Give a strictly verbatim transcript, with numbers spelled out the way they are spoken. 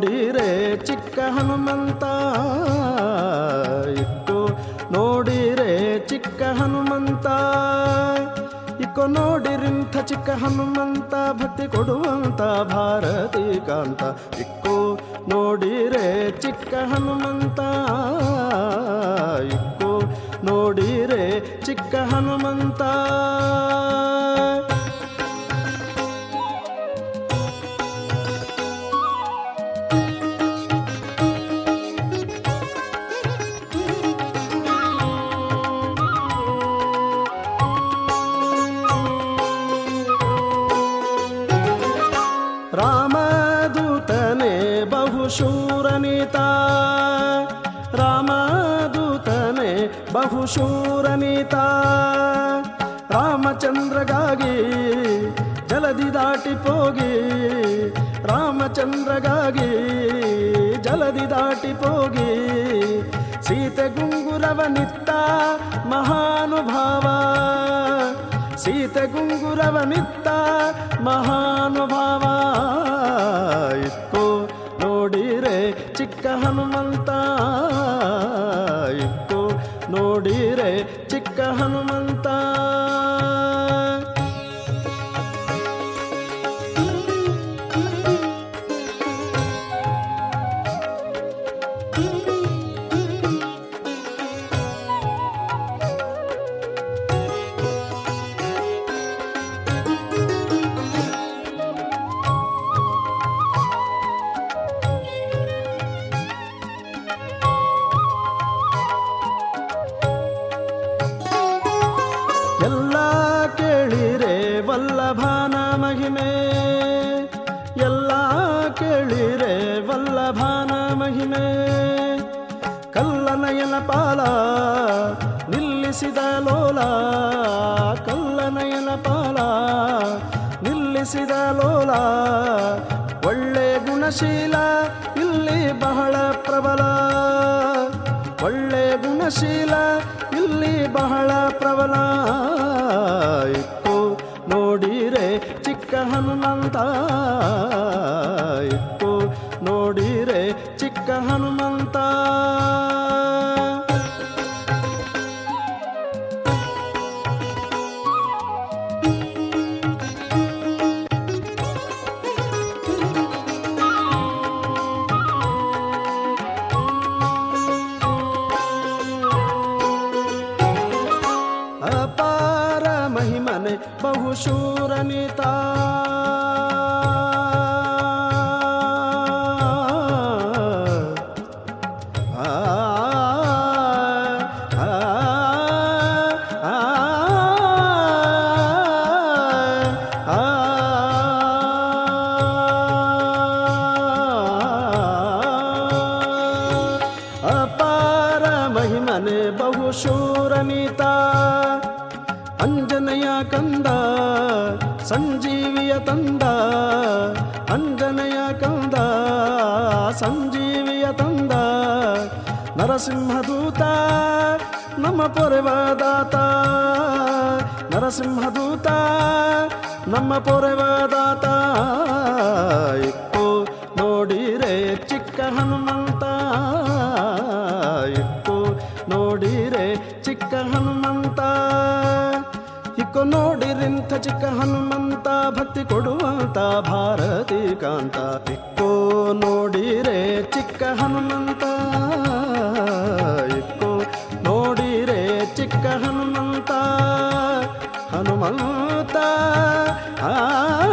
ನೋಡಿರೆ ಚಿಕ್ಕ ಹನುಮಂತ, ಇಕ್ಕೋ ನೋಡಿರೆ ಚಿಕ್ಕ ಹನುಮಂತ, ಇಕ್ಕೋ ನೋಡಿರಿಂಥ ಚಿಕ್ಕ ಹನುಮಂತ, ಭಕ್ತಿ ಕೊಡುವಂತ ಭಾರತೀ ಕಾಂತ. ಇಕ್ಕೋ ನೋಡಿರೆ ಚಿಕ್ಕ ಹನುಮಂತ, ಇಕ್ಕೋ ನೋಡಿರೆ ಚಿಕ್ಕ ಹನುಮಂತ. ರಾಮದೂತನೇ ಬಹುಶೂರನಿತ, ರಾಮದೂತನೇ ಬಹುಶೂರನಿತ, ರಾಮಚಂದ್ರಗಾಗಿ ಜಲದಿ ದಾಟಿಪೋಗಿ, ರಾಮಚಂದ್ರಗಾಗಿ ಜಲದಿ ದಾಟಿಪೋಗಿ, ಸೀತೆ ಗುಂಗುರವನಿತ್ತ ಮಹಾನುಭಾವ, ಸೀತೆ ಗುಂಗುರವನಿತ್ತ ಮಹಾನುಭಾವ. ಇಕ್ಕೋ ನೋಡಿರೆ ಚಿಕ್ಕ ಹನುಮಂತ, ಇಕ್ಕೋ ನೋಡಿರೆ ಚಿಕ್ಕ ಹನುಮಂತ. ಎಲ್ಲ ಕೇಳಿರೆ ವಲ್ಲಭನ ಮಹಿಮೆ, ಎಲ್ಲ ಕೇಳಿರೆ ವಲ್ಲಭನ ಮಹಿಮೆ, ಕಲ್ಲನಯನ ಪಾಲ ನಿಲ್ಲಿಸಿದ ಲೋಲ, ಕಲ್ಲನಯನ ಪಾಲ ನಿಲ್ಲಿಸಿದ ಲೋಲ, ಒಳ್ಳೆ ಗುಣಶೀಲ ಇಲ್ಲಿ ಬಹಳ ಪ್ರಬಲ, ಒಳ್ಳೆ ಗುಣಶೀಲ ಇಲ್ಲಿ ಬಹಳ ಪ್ರಬಲ. ಇಕ್ಕೋ ನೋಡಿರೆ ಚಿಕ್ಕ ಹನುಮಂತ, ಇಕ್ಕೋ ನೋಡಿರೆ ಚಿಕ್ಕ ಹನುಮಂತ. ಅಪಾರ ಮಹಿಮನೆ ಬಹುಶೂರನಿತ, ಆ ಆ ಆ ಅಪಾರ ಮಹಿಮನೆ ಬಹುಶೂರನಿತ, ಅಂಜನೆಯ ಕಂದ ಸಂಜೀವಿಯ ತಂದ, ಅಂಜನೆಯ ಕಂದ ಸಂಜೀವಿಯ ತಂದ, ನರಸಿಂಹದೂತ ನಮ್ಮ ಪೊರೆವದಾತ, ನರಸಿಂಹದೂತ ನಮ್ಮ ಪೊರೆವದಾತ. ಇಕ್ಕೋ ನೋಡಿರೆ ಚಿಕ್ಕ ಹನುಮಂತ, ಇಕ್ಕೋ ನೋಡಿರೆ ಚಿಕ್ಕ ಹನುಮಂತ, ಇಕ್ಕೋ ನೋಡಿರಿಂಥ ಚಿಕ್ಕ ಹನುಮಂತ, ಭಕ್ತಿ ಕೊಡುವಂತ ಭಾರತೀ ಕಾಂತ. ಇಕ್ಕೋ ನೋಡಿರೆ ಚಿಕ್ಕ ಹನುಮಂತ, ಇಕ್ಕೋ ನೋಡಿರೆ ಚಿಕ್ಕ ಹನುಮಂತ, ಹನುಮಂತ ಆ